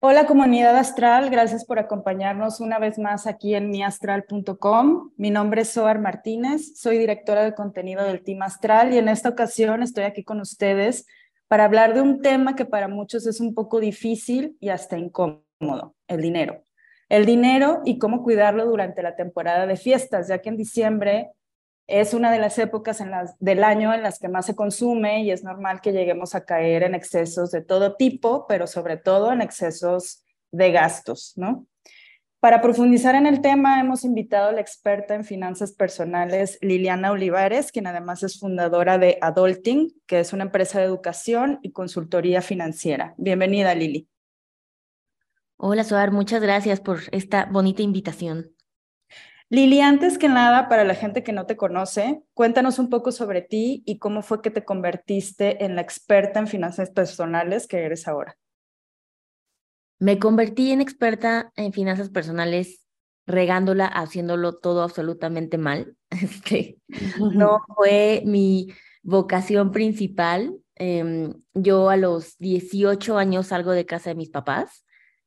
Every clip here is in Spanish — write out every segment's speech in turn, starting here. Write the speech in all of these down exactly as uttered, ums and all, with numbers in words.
Hola comunidad astral, gracias por acompañarnos una vez más aquí en mi astral punto com. Mi nombre es Soar Martínez, soy directora de contenido del Team Astral y en esta ocasión estoy aquí con ustedes para hablar de un tema que para muchos es un poco difícil y hasta incómodo, el dinero. El dinero y cómo cuidarlo durante la temporada de fiestas, ya que en diciembre es una de las épocas en las, del año en las que más se consume y es normal que lleguemos a caer en excesos de todo tipo, pero sobre todo en excesos de gastos, ¿no? Para profundizar en el tema, hemos invitado a la experta en finanzas personales Liliana Olivares, quien además es fundadora de Adulting, que es una empresa de educación y consultoría financiera. Bienvenida, Lili. Hola, Soar, muchas gracias por esta bonita invitación. Lili, antes que nada, para la gente que no te conoce, cuéntanos un poco sobre ti y cómo fue que te convertiste en la experta en finanzas personales que eres ahora. Me convertí en experta en finanzas personales regándola, haciéndolo todo absolutamente mal. Este, no fue mi vocación principal. Em, yo a los dieciocho años salgo de casa de mis papás,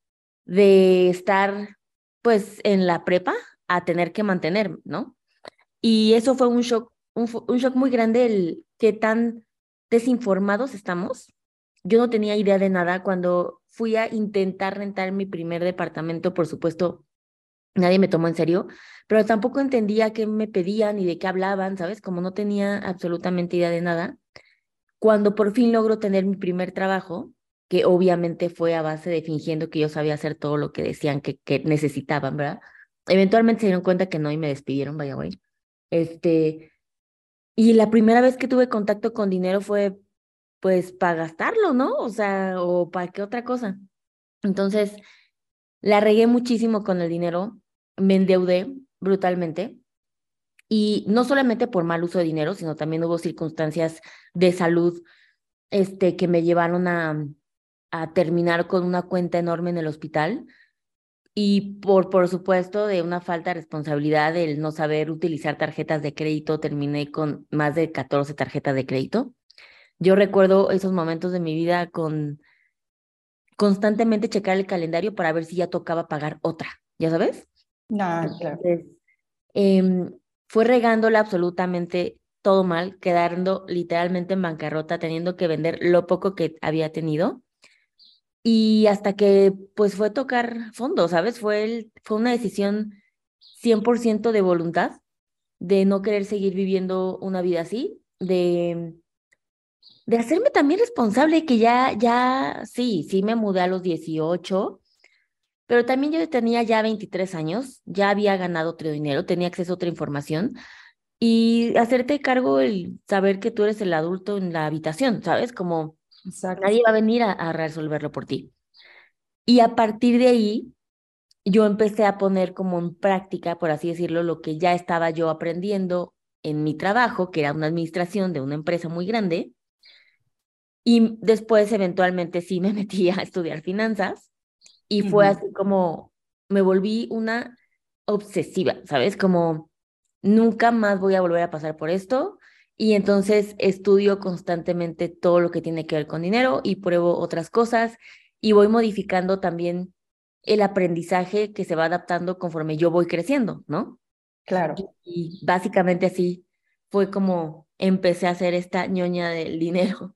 de estar pues en la prepa a tener que mantenerme, ¿no? Y eso fue un shock, un, fu- un shock muy grande el qué tan desinformados estamos. Yo no tenía idea de nada cuando fui a intentar rentar mi primer departamento, por supuesto, nadie me tomó en serio, pero tampoco entendía qué me pedían y de qué hablaban, ¿sabes? Como no tenía absolutamente idea de nada. Cuando por fin logro tener mi primer trabajo, que obviamente fue a base de fingiendo que yo sabía hacer todo lo que decían que, que necesitaban, ¿verdad? Eventualmente se dieron cuenta que no y me despidieron, vaya, güey. Este, y la primera vez que tuve contacto con dinero fue, pues, para gastarlo, ¿no? O sea, o para qué otra cosa. Entonces, la regué muchísimo con el dinero, me endeudé brutalmente. Y no solamente por mal uso de dinero, sino también hubo circunstancias de salud, este, que me llevaron a, a terminar con una cuenta enorme en el hospital. Y por, por supuesto, de una falta de responsabilidad del no saber utilizar tarjetas de crédito, terminé con más de catorce tarjetas de crédito. Yo recuerdo esos momentos de mi vida con constantemente checar el calendario para ver si ya tocaba pagar otra, ¿ya sabes? Ah, claro. Entonces, em, fue regándola absolutamente todo mal, quedando literalmente en bancarrota, teniendo que vender lo poco que había tenido. Y hasta que pues fue tocar fondo, ¿sabes? Fue, el, fue una decisión cien por ciento de voluntad, de no querer seguir viviendo una vida así, de de hacerme también responsable que ya, ya, sí, sí me mudé a los dieciocho, pero también yo tenía ya veintitrés años, ya había ganado otro dinero, tenía acceso a otra información y hacerte cargo el saber que tú eres el adulto en la habitación, ¿sabes? Como Exacto. nadie va a venir a, a resolverlo por ti. Y a partir de ahí, yo empecé a poner como en práctica, por así decirlo, lo que ya estaba yo aprendiendo en mi trabajo, que era una administración de una empresa muy grande. Y después, eventualmente, sí me metí a estudiar finanzas y fue Ujú. así como me volví una obsesiva, ¿sabes? Como nunca más voy a volver a pasar por esto. Y entonces estudio constantemente todo lo que tiene que ver con dinero y pruebo otras cosas y voy modificando también el aprendizaje que se va adaptando conforme yo voy creciendo, ¿no? Claro. Y, y básicamente así fue como empecé a hacer esta ñoña del dinero.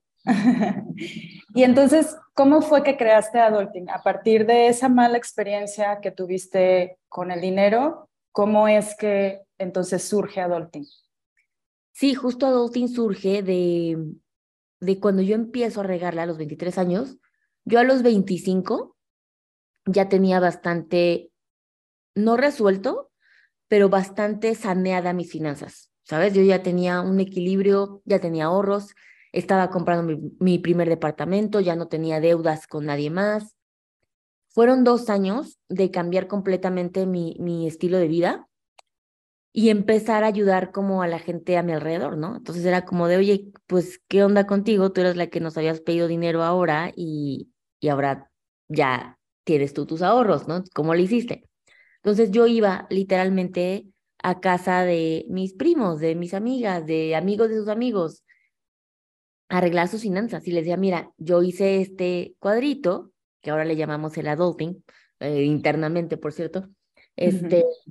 Y entonces, ¿cómo fue que creaste Adulting? A partir de esa mala experiencia que tuviste con el dinero, ¿cómo es que entonces surge Adulting? Sí, justo Adulting surge de, de cuando yo empiezo a regarla a los veintitrés años. Yo a los veinticinco ya tenía bastante, no resuelto, pero bastante saneada mis finanzas, ¿sabes? Yo ya tenía un equilibrio, ya tenía ahorros, estaba comprando mi, mi primer departamento, ya no tenía deudas con nadie más. Fueron dos años de cambiar completamente mi, mi estilo de vida y empezar a ayudar como a la gente a mi alrededor, ¿no? Entonces era como de, oye, pues, ¿qué onda contigo? Tú eres la que nos habías pedido dinero ahora y, y ahora ya tienes tú tus ahorros, ¿no? ¿Cómo lo hiciste? Entonces yo iba literalmente a casa de mis primos, de mis amigas, de amigos de sus amigos, a arreglar sus finanzas y les decía, mira, yo hice este cuadrito que ahora le llamamos el adulting, eh, internamente, por cierto. Este, uh-huh.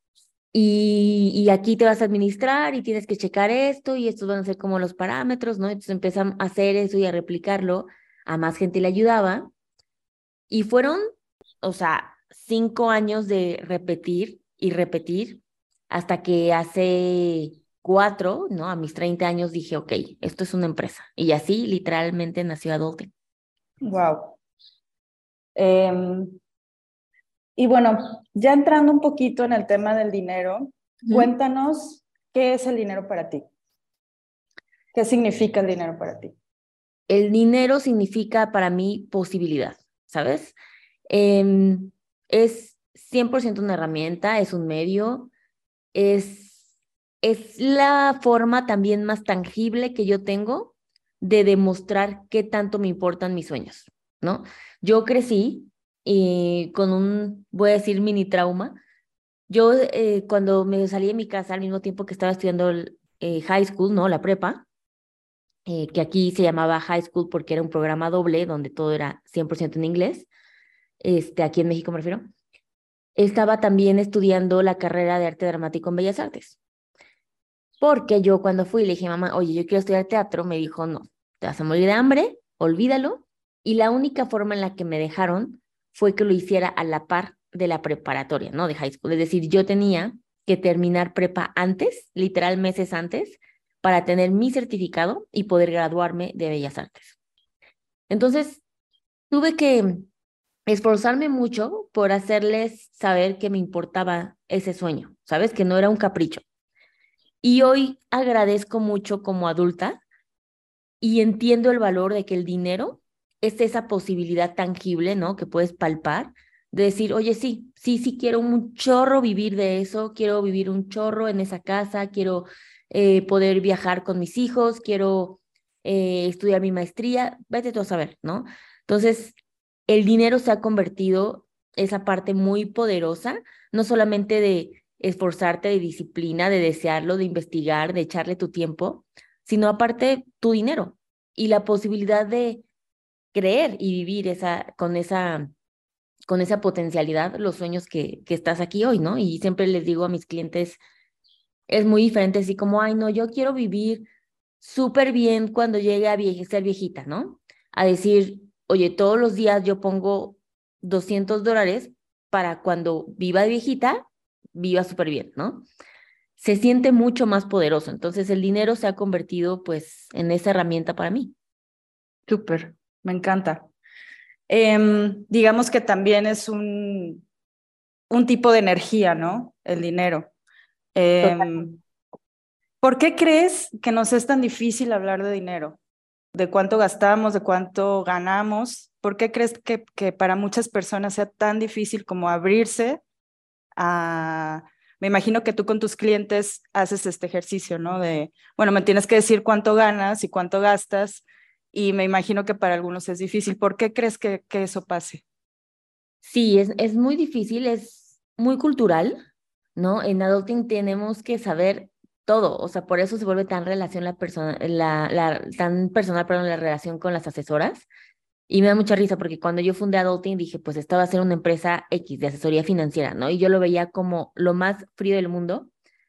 y, y aquí te vas a administrar y tienes que checar esto y estos van a ser como los parámetros, ¿no? Entonces empezamos a hacer eso y a replicarlo, a más gente le ayudaba. Y fueron, o sea, cinco años de repetir y repetir hasta que hace cuatro, ¿no? A mis treinta años dije, ok, esto es una empresa. Y así literalmente nació Adulting. Wow. Eh, y bueno, ya entrando un poquito en el tema del dinero, uh-huh. Cuéntanos qué es el dinero para ti. ¿Qué significa el dinero para ti? El dinero significa para mí posibilidad, ¿sabes? Eh, es cien por ciento una herramienta, es un medio, es, es la forma también más tangible que yo tengo de demostrar qué tanto me importan mis sueños, ¿no? Yo crecí y con un, voy a decir, mini trauma. Yo eh, cuando me salí de mi casa al mismo tiempo que estaba estudiando el, eh, high school, ¿no? La prepa, eh, que aquí se llamaba high school porque era un programa doble donde todo era cien por ciento en inglés. Este, aquí en México me refiero, estaba también estudiando la carrera de arte dramático en Bellas Artes. Porque yo cuando fui le dije, mamá, oye, yo quiero estudiar teatro, me dijo, no, te vas a morir de hambre, olvídalo. Y la única forma en la que me dejaron fue que lo hiciera a la par de la preparatoria, ¿no? De high school. Es decir, yo tenía que terminar prepa antes, literal meses antes, para tener mi certificado y poder graduarme de Bellas Artes. Entonces, tuve que esforzarme mucho por hacerles saber que me importaba ese sueño, ¿sabes? Que no era un capricho. Y hoy agradezco mucho como adulta y entiendo el valor de que el dinero es esa posibilidad tangible, ¿no? Que puedes palpar, de decir, oye, sí, sí, sí quiero un chorro vivir de eso, quiero vivir un chorro en esa casa, quiero eh, poder viajar con mis hijos, quiero eh, estudiar mi maestría, vete tú a saber, ¿no? Entonces, el dinero se ha convertido esa parte muy poderosa, no solamente de esforzarte, de disciplina, de desearlo, de investigar, de echarle tu tiempo, sino aparte tu dinero y la posibilidad de creer y vivir esa, con esa, con esa potencialidad los sueños que, que estás aquí hoy, ¿no? Y siempre les digo a mis clientes, es muy diferente, así como, ay, no, yo quiero vivir súper bien cuando llegue a vie- ser viejita, ¿no? A decir, oye, todos los días yo pongo doscientos dólares para cuando viva de viejita, viva súper bien, ¿no? Se siente mucho más poderoso. Entonces el dinero se ha convertido pues en esa herramienta para mí. Súper, me encanta. Eh, digamos que también es un, un tipo de energía, ¿no? El dinero. Eh, ¿Por qué crees que nos es tan difícil hablar de dinero? ¿De cuánto gastamos, de cuánto ganamos? ¿Por qué crees que, que para muchas personas sea tan difícil como abrirse a... Me imagino que tú con tus clientes haces este ejercicio, ¿no? De, bueno, me tienes que decir cuánto ganas y cuánto gastas, y me imagino que para algunos es difícil. ¿Por qué crees que, que eso pase? Sí, es, es muy difícil, es muy cultural, ¿no? En adulting tenemos que saber todo, o sea, por eso se vuelve tan relación la persona, la, la, tan personal, perdón, la relación con las asesoras. Y me da mucha risa porque cuando yo fundé Adulting dije, pues esta va a ser una empresa X de asesoría financiera, ¿no? Y yo lo veía como lo más frío del mundo.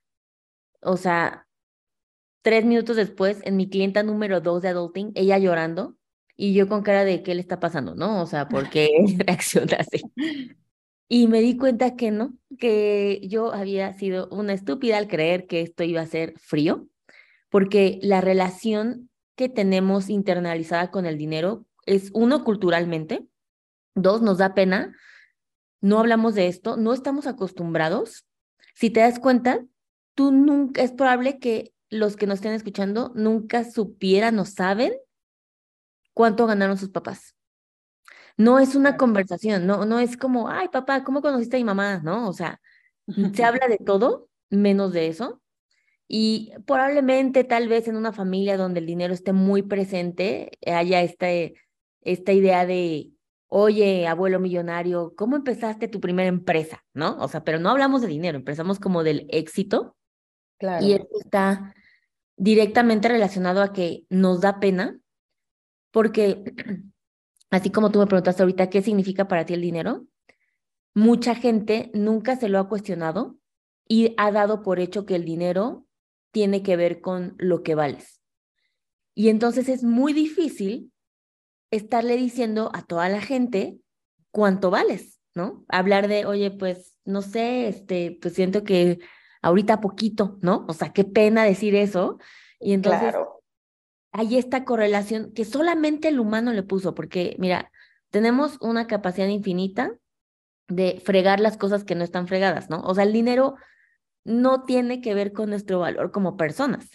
O sea, tres minutos después, en mi clienta número dos de Adulting, ella llorando y yo con cara de qué le está pasando, ¿no? O sea, ¿por qué reacciona así? Y me di cuenta que no, que yo había sido una estúpida al creer que esto iba a ser frío, porque la relación que tenemos internalizada con el dinero es, uno, culturalmente, dos, nos da pena, no hablamos de esto, no estamos acostumbrados. Si te das cuenta, tú nunca, es probable que los que nos estén escuchando nunca supieran o saben cuánto ganaron sus papás. No es una conversación, no, no es como, ay, papá, ¿cómo conociste a mi mamá? ¿No? O sea, se habla de todo, menos de eso. Y probablemente, tal vez en una familia donde el dinero esté muy presente, haya este, esta idea de, oye, abuelo millonario, ¿cómo empezaste tu primera empresa? ¿No? O sea, pero no hablamos de dinero, empezamos como del éxito. Claro. Y esto está directamente relacionado a que nos da pena porque así como tú me preguntaste ahorita, ¿qué significa para ti el dinero? Mucha gente nunca se lo ha cuestionado y ha dado por hecho que el dinero tiene que ver con lo que vales. Y entonces es muy difícil estarle diciendo a toda la gente cuánto vales, ¿no? Hablar de, oye, pues, no sé, este, pues siento que ahorita poquito, ¿no? O sea, qué pena decir eso. Y entonces Claro, hay esta correlación que solamente el humano le puso, porque mira, tenemos una capacidad infinita de fregar las cosas que no están fregadas, ¿no? O sea, el dinero no tiene que ver con nuestro valor como personas.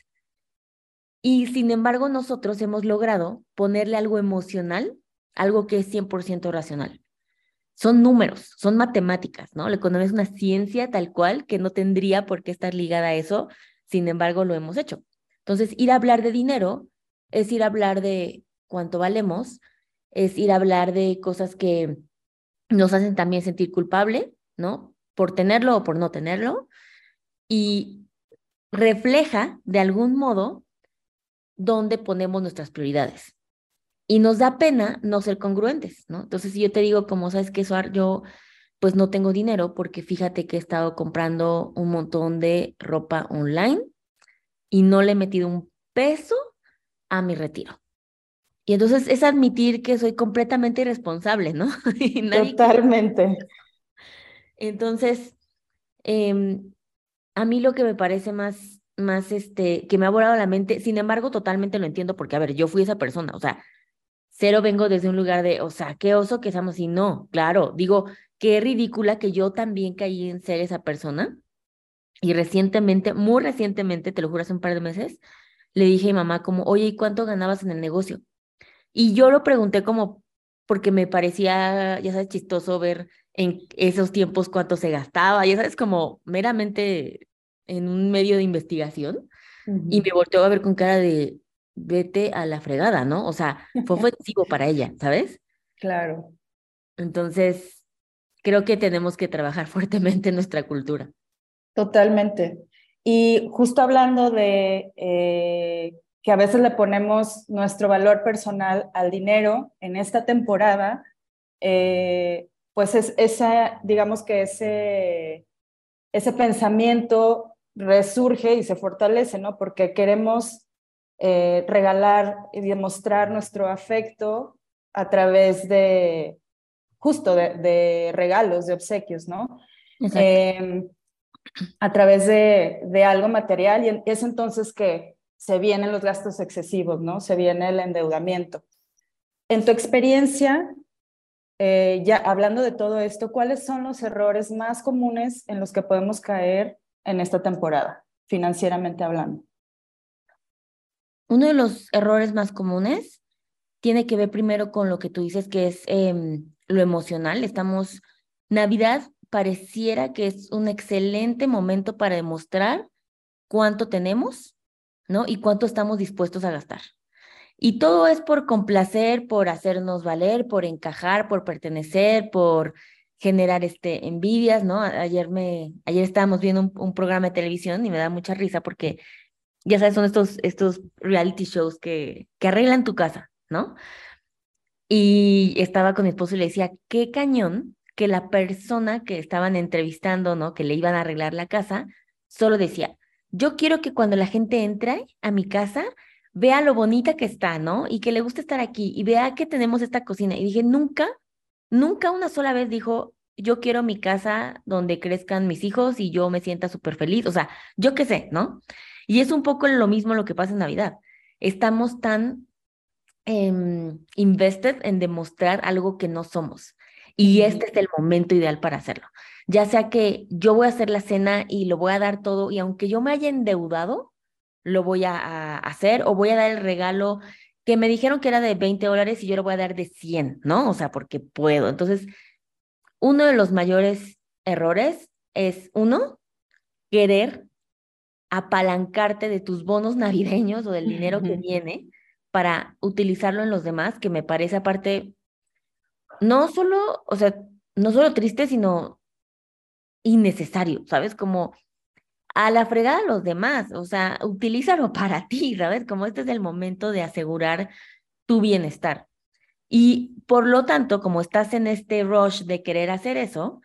Y sin embargo, nosotros hemos logrado ponerle algo emocional, algo que es cien por ciento racional. Son números, son matemáticas, ¿no? La economía es una ciencia tal cual que no tendría por qué estar ligada a eso, sin embargo, lo hemos hecho. Entonces, ir a hablar de dinero es ir a hablar de cuánto valemos, es ir a hablar de cosas que nos hacen también sentir culpable, ¿no? Por tenerlo o por no tenerlo, y refleja de algún modo dónde ponemos nuestras prioridades. Y nos da pena no ser congruentes, ¿no? Entonces, si yo te digo, como sabes que Suar, yo pues no tengo dinero porque fíjate que he estado comprando un montón de ropa online y no le he metido un peso a mi retiro. Y entonces es admitir que soy completamente irresponsable, ¿no? Y nadie quiere. totalmente. Entonces, eh, a mí lo que me parece más, más, este, que me ha volado la mente, sin embargo, totalmente lo entiendo porque, a ver, yo fui esa persona, o sea, cero vengo desde un lugar de, o sea, qué oso que seamos y no, claro, digo, qué ridícula que yo también caí en ser esa persona. Y recientemente, muy recientemente, te lo juro, hace un par de meses, le dije a mi mamá como, oye, ¿y cuánto ganabas en el negocio? Y yo lo pregunté como porque me parecía, ya sabes, chistoso ver en esos tiempos cuánto se gastaba, ya sabes, como meramente en un medio de investigación. Y me Ujú. volteó a ver con cara de, vete a la fregada, ¿no? O sea, fue ofensivo para ella, ¿sabes? Claro. Entonces, creo que tenemos que trabajar fuertemente en nuestra cultura. Totalmente. Y justo hablando de eh, que a veces le ponemos nuestro valor personal al dinero en esta temporada, eh, pues es esa, digamos que ese, ese pensamiento resurge y se fortalece, ¿no? Porque queremos eh, regalar y demostrar nuestro afecto a través de, justo de, de regalos, de obsequios, ¿no? Exacto. Eh, a través de, de algo material y es entonces que se vienen los gastos excesivos, ¿no? Se viene el endeudamiento. En tu experiencia, eh, ya hablando de todo esto, ¿cuáles son los errores más comunes en los que podemos caer en esta temporada, financieramente hablando? Uno de los errores más comunes tiene que ver primero con lo que tú dices, que es em, lo emocional. Estamos, Navidad pareciera que es un excelente momento para demostrar cuánto tenemos, ¿no? Y cuánto estamos dispuestos a gastar. Y todo es por complacer, por hacernos valer, por encajar, por pertenecer, por generar este, envidias, ¿no? A- Ayer me, ayer estábamos viendo un, un programa de televisión y me da mucha risa porque, ya sabes, son estos, estos reality shows que, que arreglan tu casa, ¿no? Y estaba con mi esposo y le decía, qué cañón que la persona que estaban entrevistando, ¿no? Que le iban a arreglar la casa, solo decía, yo quiero que cuando la gente entre a mi casa, vea lo bonita que está, ¿no? Y que le guste estar aquí y vea que tenemos esta cocina. Y dije, nunca, nunca una sola vez dijo, yo quiero mi casa donde crezcan mis hijos y yo me sienta súper feliz. O sea, yo qué sé, ¿no? Y es un poco lo mismo lo que pasa en Navidad. Estamos tan em, invested en demostrar algo que no somos. Y Ujú. este es el momento ideal para hacerlo. Ya sea que yo voy a hacer la cena y lo voy a dar todo, y aunque yo me haya endeudado, lo voy a, a hacer, o voy a dar el regalo que me dijeron que era de veinte dólares y yo lo voy a dar de cien, ¿no? O sea, porque puedo. Entonces, uno de los mayores errores es, uno, querer apalancarte de tus bonos navideños o del dinero que viene para utilizarlo en los demás, que me parece aparte no solo, o sea, no solo triste, sino innecesario, ¿sabes? Como a la fregada a los demás, o sea, utilízalo para ti, ¿sabes? Como este es el momento de asegurar tu bienestar. Y por lo tanto, como estás en este rush de querer hacer eso,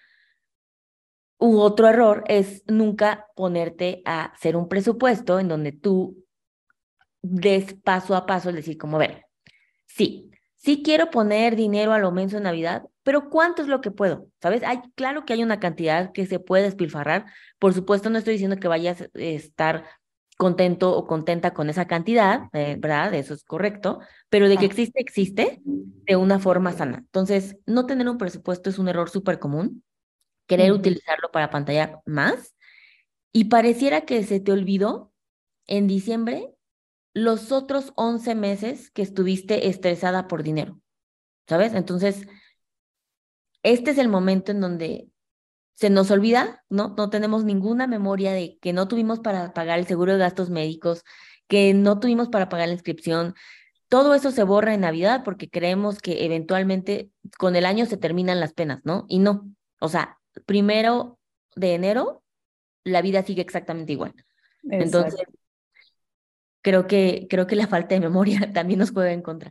u otro error es nunca ponerte a hacer un presupuesto en donde tú des paso a paso, es decir, como ver, sí, sí quiero poner dinero a lo menso en Navidad, pero ¿cuánto es lo que puedo? ¿Sabes? Hay, claro que hay una cantidad que se puede despilfarrar. Por supuesto, no estoy diciendo que vayas a estar contento o contenta con esa cantidad, eh, ¿verdad? Eso es correcto, pero de que Ah, existe, existe de una forma sana. Entonces, no tener un presupuesto es un error súper común, querer ujú. utilizarlo para pantallar más y pareciera que se te olvidó en diciembre los otros once meses que estuviste estresada por dinero, ¿sabes? Entonces, este es el momento en donde se nos olvida, ¿no? No tenemos ninguna memoria de que no tuvimos para pagar el seguro de gastos médicos, que no tuvimos para pagar la inscripción. Todo eso se borra en Navidad porque creemos que eventualmente con el año se terminan las penas, ¿no? Y no. O sea, primero de enero, la vida sigue exactamente igual. Entonces, Exacto. creo que, creo que la falta de memoria también nos juega en contra.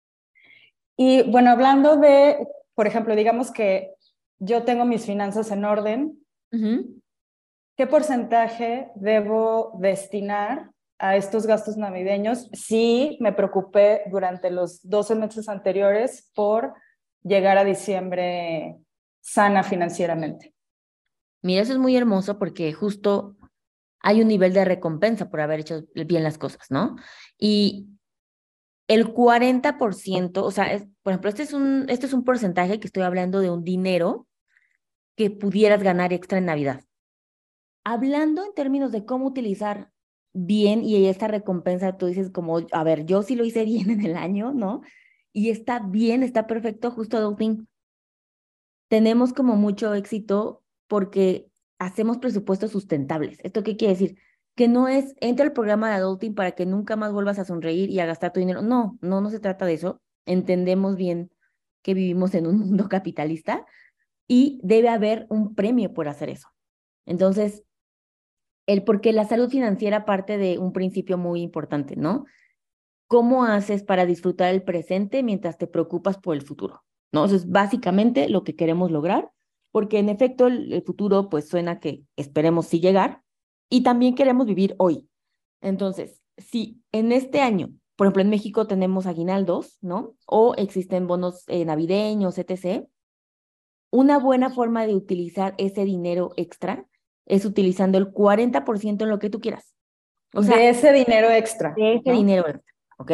Y bueno, hablando de, por ejemplo, digamos que yo tengo mis finanzas en orden, Ujú. ¿qué porcentaje debo destinar a estos gastos navideños si me preocupé durante los doce meses anteriores por llegar a diciembre sana financieramente? Mira, eso es muy hermoso porque justo hay un nivel de recompensa por haber hecho bien las cosas, ¿no? Y el cuarenta por ciento, o sea, es, por ejemplo, este es un, este es un porcentaje que estoy hablando de un dinero que pudieras ganar extra en Navidad. Hablando en términos de cómo utilizar bien y esta recompensa, tú dices como, a ver, yo sí lo hice bien en el año, ¿no? Y está bien, está perfecto, justo adulting. Tenemos como mucho éxito porque hacemos presupuestos sustentables. ¿Esto qué quiere decir? Que no es, entra al programa de adulting para que nunca más vuelvas a sonreír y a gastar tu dinero. No, no, no se trata de eso. Entendemos bien que vivimos en un mundo capitalista y debe haber un premio por hacer eso. Entonces, el porque la salud financiera parte de un principio muy importante, ¿no? ¿Cómo haces para disfrutar el presente mientras te preocupas por el futuro? ¿No? Eso es básicamente lo que queremos lograr, porque en efecto el, el futuro pues suena que esperemos sí llegar y también queremos vivir hoy. Entonces, si en este año, por ejemplo en México tenemos aguinaldos, ¿no? O existen bonos eh, navideños, etcétera. Una buena forma de utilizar ese dinero extra es utilizando el cuarenta por ciento en lo que tú quieras. O De sea, ese dinero extra, de ese ¿no? dinero extra, ¿ok?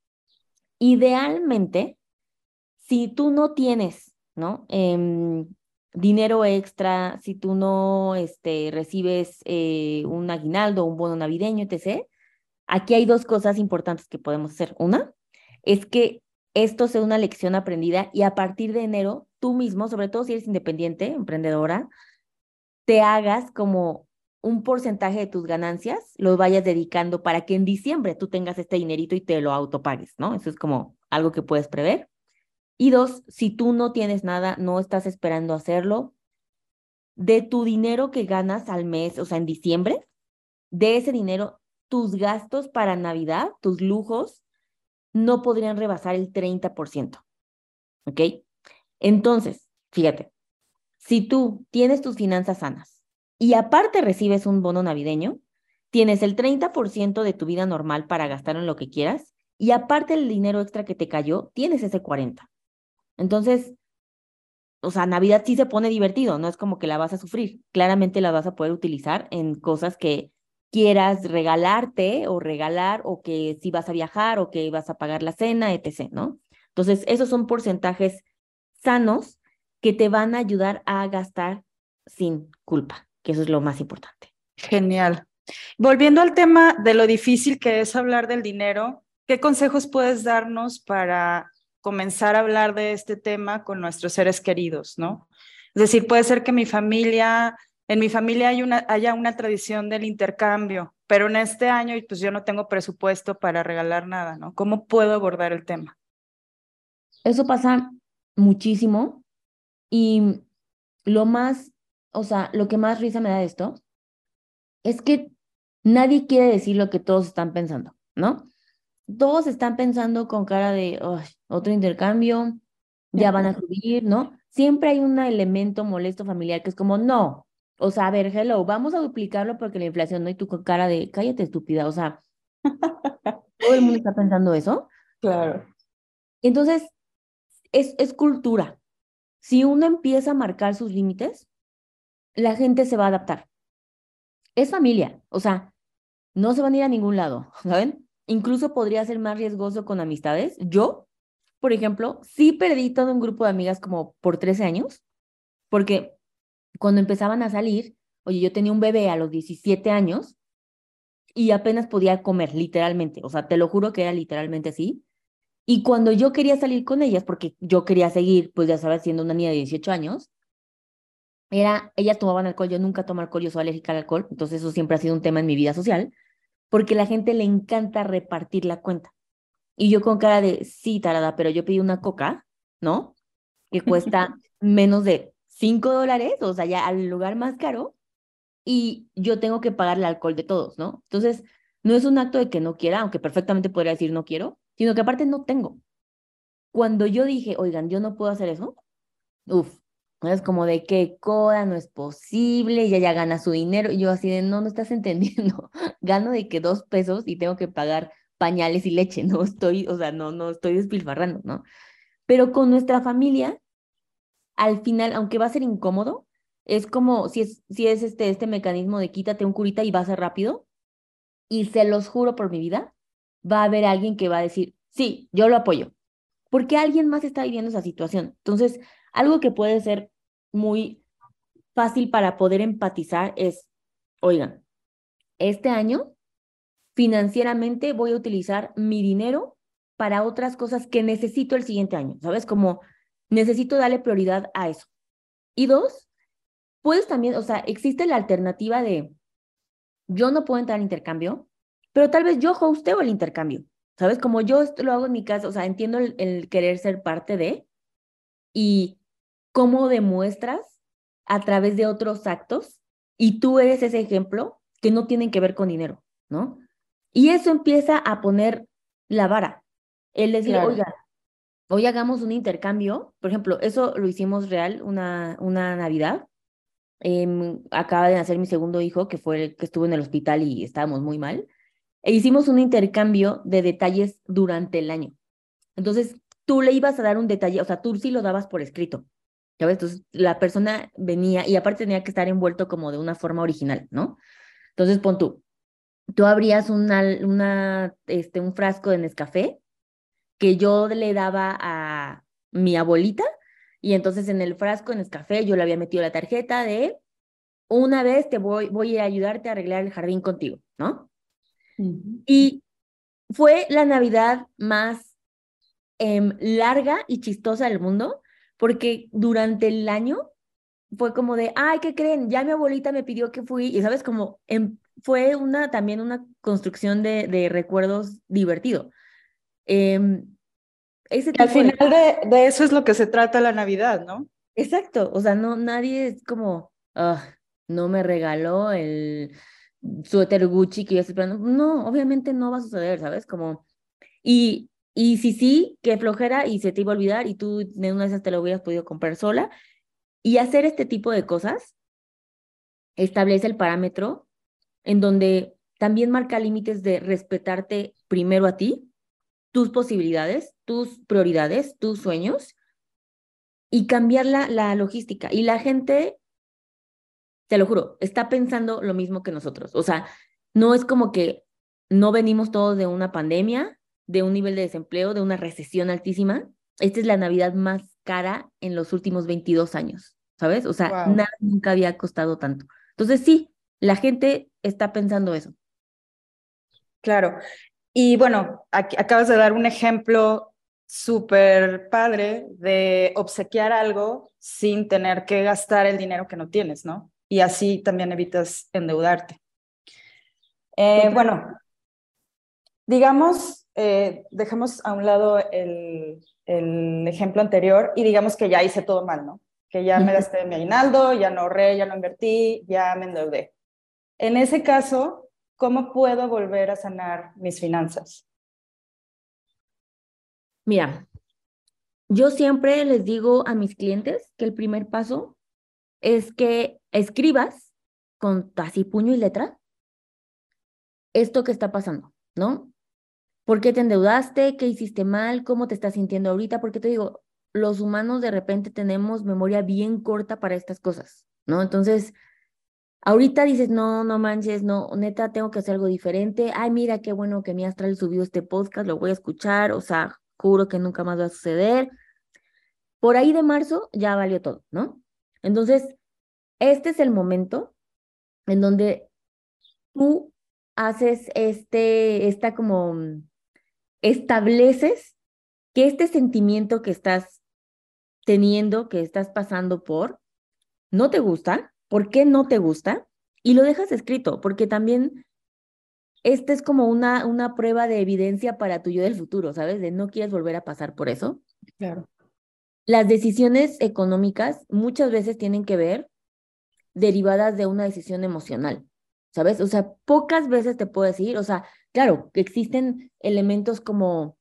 Idealmente, si tú no tienes, ¿no? Em, dinero extra, si tú no este, recibes eh, un aguinaldo, un bono navideño, etcétera, aquí hay dos cosas importantes que podemos hacer. Una es que esto sea una lección aprendida y a partir de enero, tú mismo, sobre todo si eres independiente, emprendedora, te hagas como un porcentaje de tus ganancias, los vayas dedicando para que en diciembre tú tengas este dinerito y te lo autopagues, ¿no? Eso es como algo que puedes prever. Y dos, si tú no tienes nada, no estás esperando hacerlo, de tu dinero que ganas al mes, o sea, en diciembre, de ese dinero, tus gastos para Navidad, tus lujos, no podrían rebasar el treinta por ciento, ¿ok? Entonces, fíjate, si tú tienes tus finanzas sanas y aparte recibes un bono navideño, tienes el treinta por ciento de tu vida normal para gastar en lo que quieras y aparte el dinero extra que te cayó, tienes ese cuarenta por ciento. Entonces, o sea, Navidad sí se pone divertido, no es como que la vas a sufrir. Claramente la vas a poder utilizar en cosas que quieras regalarte o regalar o que si vas a viajar o que vas a pagar la cena, etcétera, ¿no? Entonces, esos son porcentajes sanos que te van a ayudar a gastar sin culpa, que eso es lo más importante. Genial. Volviendo al tema de lo difícil que es hablar del dinero, ¿qué consejos puedes darnos para comenzar a hablar de este tema con nuestros seres queridos, ¿no? Es decir, puede ser que mi familia, en mi familia hay una, haya una tradición del intercambio, pero en este año pues yo no tengo presupuesto para regalar nada, ¿no? ¿Cómo puedo abordar el tema? Eso pasa muchísimo y lo más, o sea, lo que más risa me da de esto es que nadie quiere decir lo que todos están pensando, ¿no? todos están pensando con cara de "Ay, otro intercambio, ya van a subir, ¿no? Siempre hay un elemento molesto familiar que es como, no, o sea, a ver, hello, vamos a duplicarlo porque la inflación, ¿no? Y tú con cara de, cállate, estúpida, o sea, todo el mundo está pensando eso. Claro. Entonces, es, es cultura. Si uno empieza a marcar sus límites, la gente se va a adaptar. Es familia, o sea, no se van a ir a ningún lado, ¿saben? Incluso podría ser más riesgoso con amistades. Yo, por ejemplo, sí perdí todo un grupo de amigas como por trece años, porque cuando empezaban a salir, oye, yo tenía un bebé a los diecisiete años y apenas podía comer, literalmente. O sea, te lo juro que era literalmente así. Y cuando yo quería salir con ellas, porque yo quería seguir, pues ya sabes, siendo una niña de dieciocho años, era, ellas tomaban alcohol, yo nunca tomo alcohol, yo soy alérgica al alcohol, entonces eso siempre ha sido un tema en mi vida social, porque a la gente le encanta repartir la cuenta. Y yo con cara de, sí, tarada, pero yo pedí una coca, ¿no? Que cuesta menos de cinco dólares, o sea, ya al lugar más caro, y yo tengo que pagar el alcohol de todos, ¿no? Entonces, no es un acto de que no quiera, aunque perfectamente podría decir no quiero, sino que aparte no tengo. Cuando yo dije, oigan, yo no puedo hacer eso, uf, es como de que coda, no es posible, ya ya gana su dinero, y yo así de, no, no estás entendiendo, gano de que dos pesos y tengo que pagar pañales y leche, no estoy, o sea, no, no estoy despilfarrando, ¿no? Pero con nuestra familia, al final, aunque va a ser incómodo, es como si es, si es este, este mecanismo de quítate un curita y va a ser rápido, y se los juro por mi vida, va a haber alguien que va a decir, sí, yo lo apoyo, porque alguien más está viviendo esa situación. Entonces, algo que puede ser muy fácil para poder empatizar es, oigan, este año financieramente voy a utilizar mi dinero para otras cosas que necesito el siguiente año, ¿sabes? Como necesito darle prioridad a eso. Y dos, puedes también, o sea, existe la alternativa de yo no puedo entrar al intercambio, pero tal vez yo hosteo el intercambio, ¿sabes? Como yo esto lo hago en mi casa, o sea, entiendo el, el querer ser parte de y cómo demuestras a través de otros actos y tú eres ese ejemplo que no tienen que ver con dinero, ¿no? Y eso empieza a poner la vara. El decir, Claro. oiga, hoy hagamos un intercambio, por ejemplo, eso lo hicimos real una, una Navidad. Em, acaba de nacer mi segundo hijo, que fue el que estuvo en el hospital y estábamos muy mal. E hicimos un intercambio de detalles durante el año. Entonces, tú le ibas a dar un detalle, o sea, tú sí lo dabas por escrito. ¿Ya ves? Entonces, la persona venía y aparte tenía que estar envuelto como de una forma original, ¿no? Entonces, pon tú, tú abrías una, una, este, un frasco de Nescafé que yo le daba a mi abuelita y entonces en el frasco de Nescafé yo le había metido la tarjeta de una vez te voy, voy a ir a ayudarte a arreglar el jardín contigo, ¿no? Ujú. Y fue la Navidad más em, larga y chistosa del mundo, porque durante el año fue como de, ay, ¿qué creen? Ya mi abuelita me pidió que fui, y sabes, como em, fue una, también una construcción de, de recuerdos divertido. Em, ese Y al tipo final de... de, de eso es lo que se trata la Navidad, ¿no? Exacto, o sea, no, nadie es como, ah, no me regaló el suéter Gucci que yo estoy esperando. No, obviamente no va a suceder, ¿sabes? Como, y, y si sí, qué flojera y se te iba a olvidar y tú de una de esas te lo hubieras podido comprar sola. Y hacer este tipo de cosas establece el parámetro en donde también marca límites de respetarte primero a ti, tus posibilidades, tus prioridades, tus sueños y cambiar la, la logística. Y la gente, te lo juro, está pensando lo mismo que nosotros. O sea, no es como que no venimos todos de una pandemia, de un nivel de desempleo, de una recesión altísima. Esta es la Navidad más cara en los últimos veintidós años, ¿sabes? O sea, Wow. nada nunca había costado tanto. Entonces, sí, la gente está pensando eso. Claro. Y bueno, aquí acabas de dar un ejemplo súper padre de obsequiar algo sin tener que gastar el dinero que no tienes, ¿no? Y así también evitas endeudarte. Eh, Total. bueno, digamos, eh, dejemos a un lado el, el ejemplo anterior y digamos que ya hice todo mal, ¿no? Que ya me Ujú. gasté mi aguinaldo, ya no ahorré, ya no invertí, ya me endeudé. En ese caso, ¿cómo puedo volver a sanar mis finanzas? Mira, yo siempre les digo a mis clientes que el primer paso es que escribas con así puño y letra esto que está pasando, ¿no? ¿Por qué te endeudaste? ¿Qué hiciste mal? ¿Cómo te estás sintiendo ahorita? Porque te digo, los humanos de repente tenemos memoria bien corta para estas cosas, ¿no? Entonces, ahorita dices, no, no manches, no, neta, tengo que hacer algo diferente. Ay, mira, qué bueno que mi Astral subió este podcast, lo voy a escuchar, o sea, juro que nunca más va a suceder. Por ahí de marzo ya valió todo, ¿no? Entonces, este es el momento en donde tú haces este, esta como, mm, estableces que este sentimiento que estás teniendo, que estás pasando por, no te gusta, ¿por qué no te gusta? Y lo dejas escrito, porque también este es como una, una prueba de evidencia para tu yo del futuro, ¿sabes? De no quieres volver a pasar por eso. Claro. Las decisiones económicas muchas veces tienen que ver derivadas de una decisión emocional, ¿sabes? O sea, pocas veces te puedo decir, o sea, claro, que existen elementos como,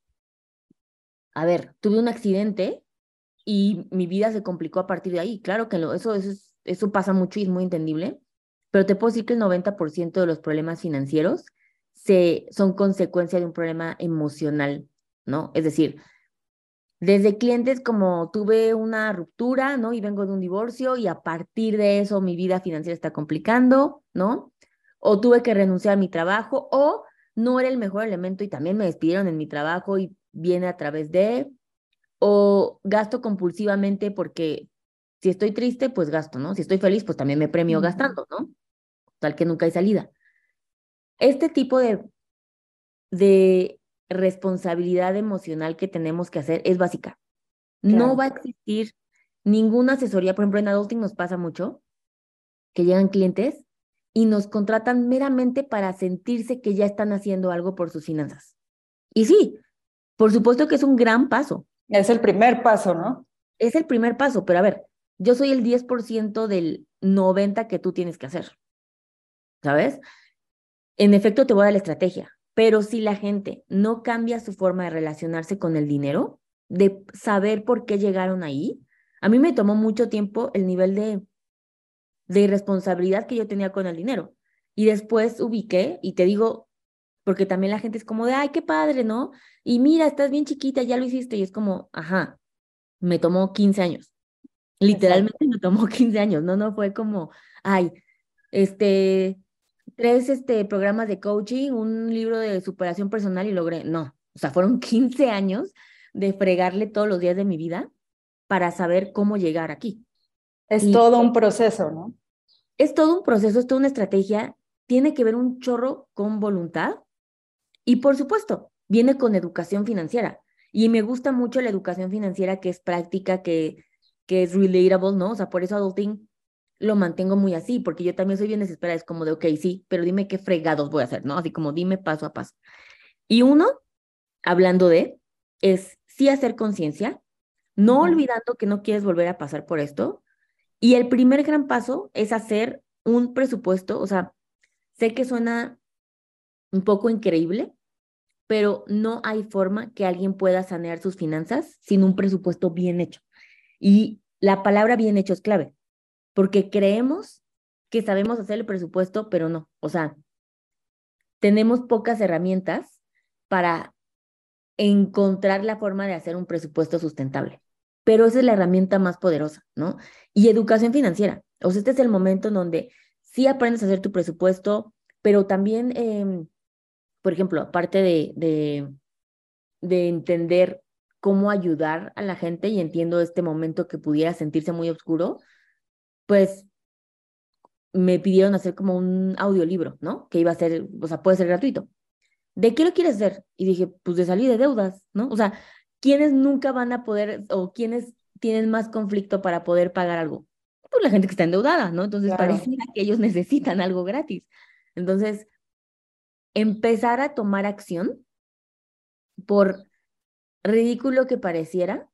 a ver, tuve un accidente y mi vida se complicó a partir de ahí. Claro que lo, eso, eso, es- eso pasa mucho y es muy entendible, pero te puedo decir que el noventa por ciento de los problemas financieros se, son consecuencia de un problema emocional, ¿no? Es decir, desde clientes como tuve una ruptura, ¿no? Y vengo de un divorcio y a partir de eso mi vida financiera está complicando, ¿no? O tuve que renunciar a mi trabajo o no era el mejor elemento y también me despidieron en mi trabajo y viene a través de, o gasto compulsivamente porque si estoy triste, pues gasto, ¿no? Si estoy feliz, pues también me premio Ujú. gastando, ¿no? Tal que nunca hay salida. Este tipo de, de responsabilidad emocional que tenemos que hacer es básica. No Claro. va a existir ninguna asesoría. Por ejemplo, en Adulting nos pasa mucho que llegan clientes y nos contratan meramente para sentirse que ya están haciendo algo por sus finanzas. Y sí, por supuesto que es un gran paso. Es el primer paso, ¿no? Es el primer paso, pero a ver, yo soy el diez por ciento del noventa que tú tienes que hacer, ¿sabes? En efecto, te voy a dar la estrategia, pero si la gente no cambia su forma de relacionarse con el dinero, de saber por qué llegaron ahí, a mí me tomó mucho tiempo el nivel de, de irresponsabilidad que yo tenía con el dinero. Y después ubiqué, y te digo, porque también la gente es como de, ay, qué padre, ¿no? Y mira, estás bien chiquita, ya lo hiciste, y es como, ajá, me tomó quince años. Exacto. Literalmente me tomó quince años, ¿no? No fue como, ay, este, tres este, programas de coaching, un libro de superación personal y logré, no, o sea, fueron quince años de fregarle todos los días de mi vida para saber cómo llegar aquí. Es Y todo un proceso, ¿no? es todo un proceso, es toda una estrategia, tiene que ver un chorro con voluntad y por supuesto, viene con educación financiera. Y me gusta mucho la educación financiera que es práctica, que, que es relatable, ¿no? O sea, por eso Adulting lo mantengo muy así, porque yo también soy bien desesperada, es como de, ok, sí, pero dime qué fregados voy a hacer, ¿no? Así como dime paso a paso. Y uno, hablando de, es sí hacer conciencia, no Ujú. olvidando que no quieres volver a pasar por esto. Y el primer gran paso es hacer un presupuesto, o sea, sé que suena un poco increíble, pero no hay forma que alguien pueda sanear sus finanzas sin un presupuesto bien hecho. Y la palabra bien hecho es clave, porque creemos que sabemos hacer el presupuesto, pero no. O sea, tenemos pocas herramientas para encontrar la forma de hacer un presupuesto sustentable. Pero esa es la herramienta más poderosa, ¿no? Y educación financiera. O sea, este es el momento en donde sí aprendes a hacer tu presupuesto, pero también, eh, por ejemplo, aparte de, de de entender cómo ayudar a la gente y entiendo este momento que pudiera sentirse muy oscuro, pues me pidieron hacer como un audiolibro, ¿no? Que iba a ser, o sea, puede ser gratuito. ¿De qué lo quieres hacer? Y dije, pues de salir de deudas, ¿no? O sea, ¿quiénes nunca van a poder o quiénes tienen más conflicto para poder pagar algo? Pues la gente que está endeudada, ¿no? Entonces Claro. pareciera que ellos necesitan algo gratis. Entonces, empezar a tomar acción, por ridículo que pareciera,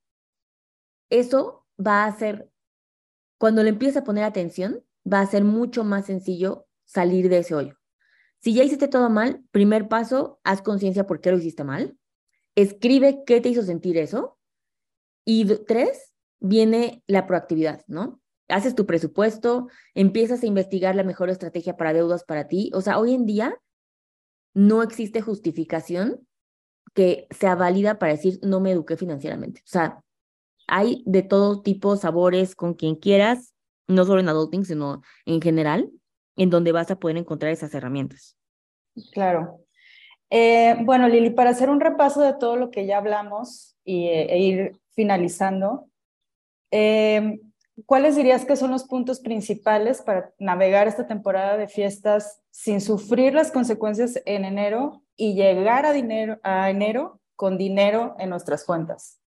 eso va a ser cuando le empiezas a poner atención, va a ser mucho más sencillo salir de ese hoyo. Si ya hiciste todo mal, primer paso, haz conciencia por qué lo hiciste mal. escribe qué te hizo sentir eso. Y tres, viene la proactividad, ¿no? Haces tu presupuesto, empiezas a investigar la mejor estrategia para deudas para ti. O sea, hoy en día no existe justificación que sea válida para decir no me eduqué financieramente. O sea, hay de todo tipo, sabores, con quien quieras, no solo en adulting, sino en general, en donde vas a poder encontrar esas herramientas. Claro. Eh, bueno, Lili, para hacer un repaso de todo lo que ya hablamos y, e ir finalizando, eh, ¿cuáles dirías que son los puntos principales para navegar esta temporada de fiestas sin sufrir las consecuencias en enero y llegar a, dinero, a enero con dinero en nuestras cuentas?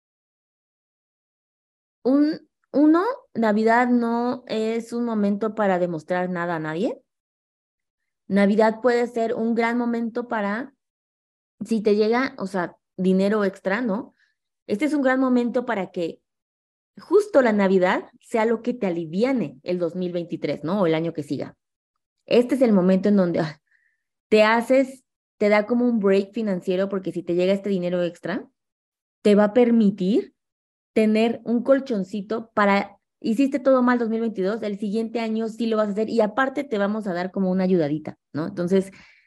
Un, uno, Navidad no es un momento para demostrar nada a nadie. Navidad puede ser un gran momento para, si te llega, o sea, dinero extra, ¿no? Este es un gran momento para que justo la Navidad sea lo que te aliviane el dos mil veintitrés, ¿no? O el año que siga. Este es el momento en donde ah, te haces, te da como un break financiero, porque si te llega este dinero extra, te va a permitir tener un colchoncito para, hiciste todo mal dos mil veintidós, el siguiente año sí lo vas a hacer y aparte te vamos a dar como una ayudadita, ¿no? Entonces,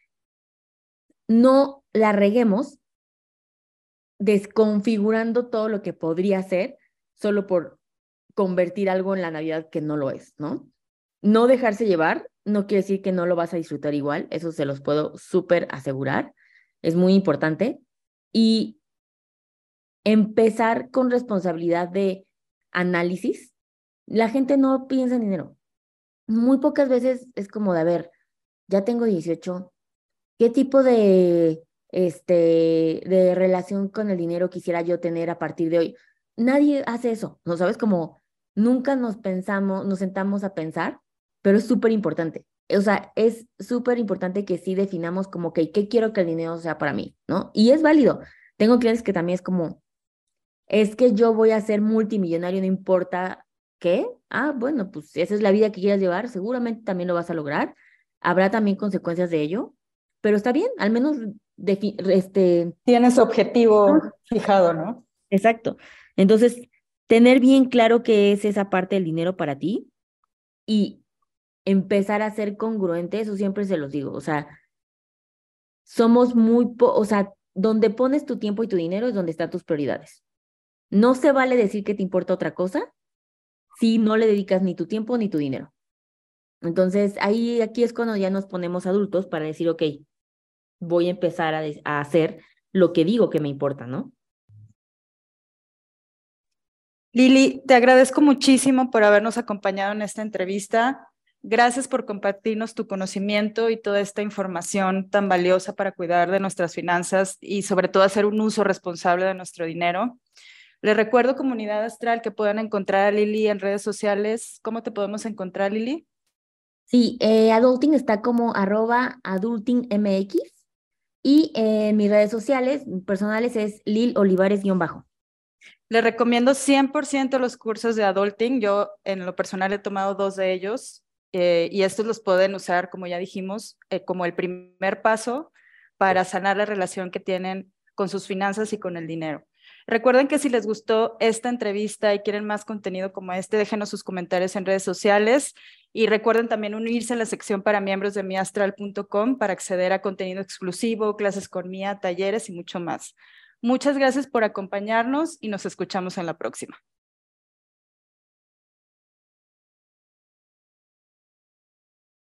no la reguemos desconfigurando todo lo que podría ser solo por convertir algo en la Navidad que no lo es, ¿no? No dejarse llevar no quiere decir que no lo vas a disfrutar igual, eso se los puedo súper asegurar, es muy importante. Y empezar con responsabilidad de análisis. La gente no piensa en dinero. Muy pocas veces es como de, a ver, ya tengo dieciocho, ¿qué tipo de, este, de relación con el dinero quisiera yo tener a partir de hoy? Nadie hace eso, ¿no sabes? Como nunca nos pensamos, nos sentamos a pensar, pero es súper importante. O sea, es súper importante que sí definamos como que, ¿qué quiero que el dinero sea para mí? ¿No? Y es válido. Tengo clientes que también es como, es que yo voy a ser multimillonario, no importa qué. Ah, bueno, pues si esa es la vida que quieras llevar, seguramente también lo vas a lograr. Habrá también consecuencias de ello, pero está bien, al menos este... Tienes objetivo fijado, ¿no? Exacto. Entonces, tener bien claro qué es esa parte del dinero para ti y empezar a ser congruente, eso siempre se los digo, o sea, somos muy, po o sea, donde pones tu tiempo y tu dinero es donde están tus prioridades. No se vale decir que te importa otra cosa si no le dedicas ni tu tiempo ni tu dinero. Entonces, ahí, aquí es cuando ya nos ponemos adultos para decir, ok, voy a empezar a, a hacer lo que digo que me importa, ¿no? Lili, te agradezco muchísimo por habernos acompañado en esta entrevista. Gracias por compartirnos tu conocimiento y toda esta información tan valiosa para cuidar de nuestras finanzas y sobre todo hacer un uso responsable de nuestro dinero. Les recuerdo, comunidad astral, que puedan encontrar a Lili en redes sociales. ¿Cómo te podemos encontrar, Lili? Sí, eh, Adulting está como arroba adultingmx y eh, mis redes sociales personales es Lil Olivares-bajo. Les recomiendo cien por ciento los cursos de Adulting. Yo en lo personal he tomado dos de ellos eh, y estos los pueden usar, como ya dijimos, eh, como el primer paso para sanar la relación que tienen con sus finanzas y con el dinero. Recuerden que si les gustó esta entrevista y quieren más contenido como este, déjenos sus comentarios en redes sociales y recuerden también unirse a la sección para miembros de mi astral punto com para acceder a contenido exclusivo, clases con Mía, talleres y mucho más. Muchas gracias por acompañarnos y nos escuchamos en la próxima.